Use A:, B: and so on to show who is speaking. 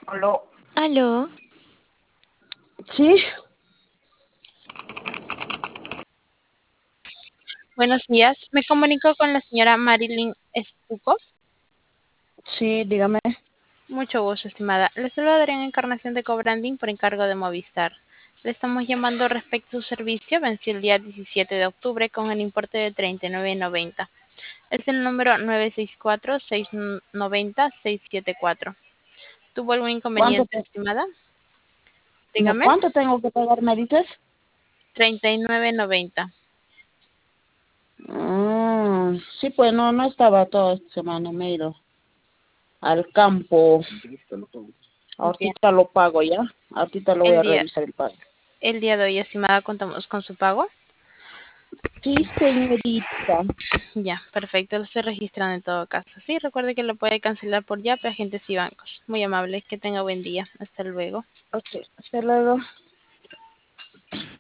A: Aló.
B: Aló,
A: Sí,
B: buenos días. Me comunico con la señora Marilyn Estuco.
A: sí, dígame.
B: Mucho gusto, estimada. Le saluda Adrián Encarnación de Cobranding por encargo de Movistar. Le estamos llamando respecto a su servicio, venció el día 17 de octubre con el importe de 39.90. Es el número 964-690-674. ¿Tuvo algún
A: ¿Cuánto,
B: inconveniente, estimada?
A: no,
B: Dígame.
A: cuánto tengo que pagar, me dices?
B: 39.90.
A: Sí, pues no estaba toda esta semana, me he ido al campo.
B: Bien.
A: Ahorita lo pago ya. Ahorita lo voy
B: El
A: a
B: día,
A: revisar el pago.
B: el día de hoy, estimada, contamos con su pago.
A: Sí, señorita.
B: Ya, perfecto, lo estoy registrando en todo caso. Sí, recuerde que lo puede cancelar por Yape, agentes y bancos. Muy amable, que tenga buen día. Hasta luego.
A: Ok, hasta luego.